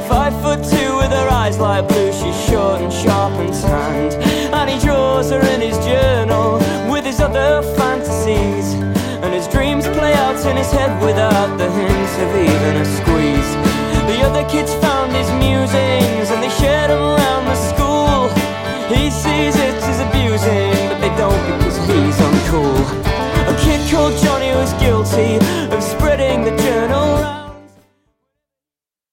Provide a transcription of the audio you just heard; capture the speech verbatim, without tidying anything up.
Five foot two with her eyes like blue, she's short and sharp and tanned, and he draws her in his journal with his other fantasies, and his dreams play out in his head without the hint of even a squeeze. The other kids found his musings and they shared them around the school. He sees it as abusing, but they don't because he's uncool. A kid called Johnny was guilty